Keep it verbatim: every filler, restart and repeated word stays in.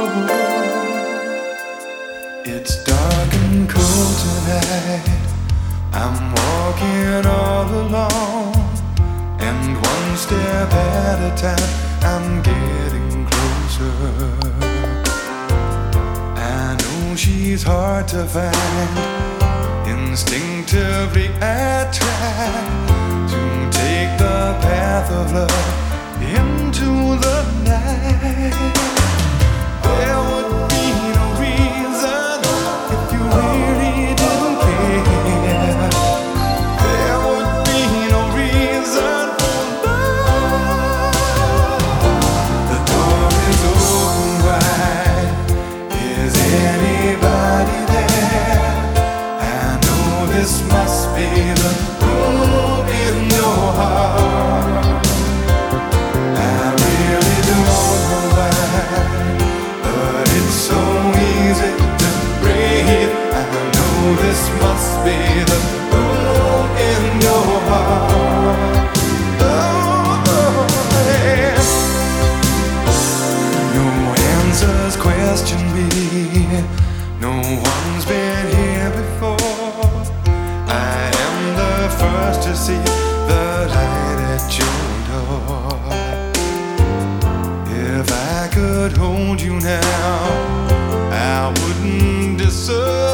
It's dark and cold tonight. I'm walking all alone, and one step at a time I'm getting closer. I know she's hard to find. Instinctively I try to take the path of love into the night. There would be no reason if you really didn't care. There would be no reason for love. The door is open wide. Is anybody there? I know this must be the room in your heart. I really don't know why, but it's so easy to breathe. I know this must be the room in your heart. Oh, oh, yeah. No answers question me. No one's been here before. I am the first to see the light at your door. If I could hold you now, I wouldn't disappoint.